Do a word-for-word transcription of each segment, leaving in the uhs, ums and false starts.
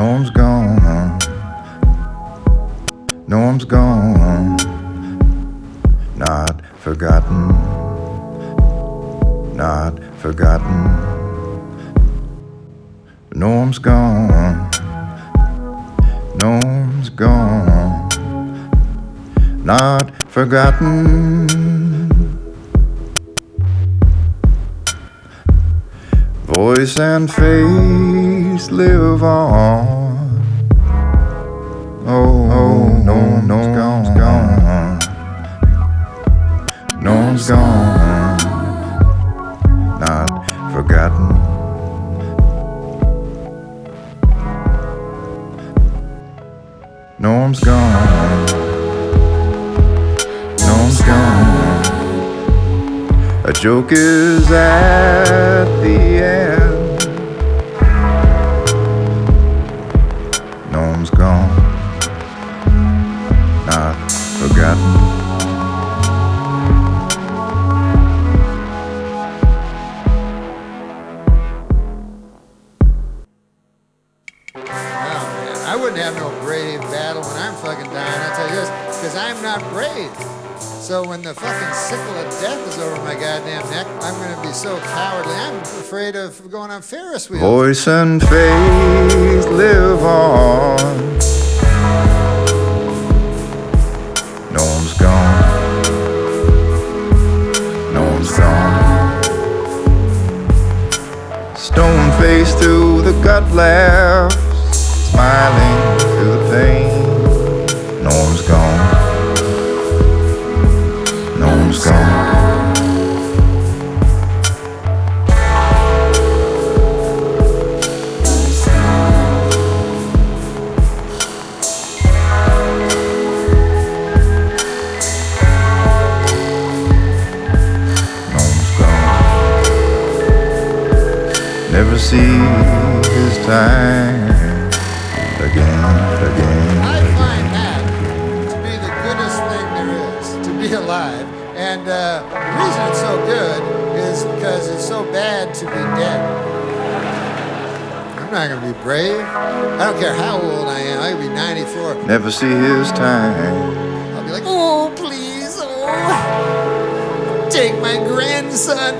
Norm's gone. Norm's gone. Not forgotten. Not forgotten. Norm's gone. Norm's gone. Not forgotten. Voice and face live on. Oh, oh, no, Norm's gone, gone. Norm's gone, not forgotten. Norm's gone. Norm's gone. A joke is at the end. Norm's gone, not forgotten. I wouldn't have no brave battle when I'm fucking dying, I'll tell you this, because I'm not brave. So when the fucking sickle of death is over my goddamn neck, I'm going to be so cowardly. I'm afraid of going on Ferris wheels. Voice and faith live on. Norm's gone. Norm's gone. Stone face through the gut laugh, smiling through the pain. Norm's gone. Norm's gone. Norm's gone. Never see his time again, again. I find that to be the goodest thing there is, to be alive. And uh, the reason it's so good is because it's so bad to be dead. I'm not going to be brave. I don't care how old I am. I could be ninety-four. Never see his time. I'll be like, oh, please, oh, take my grandson.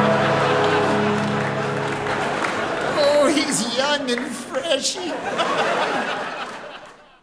Oh, he's young and fresh.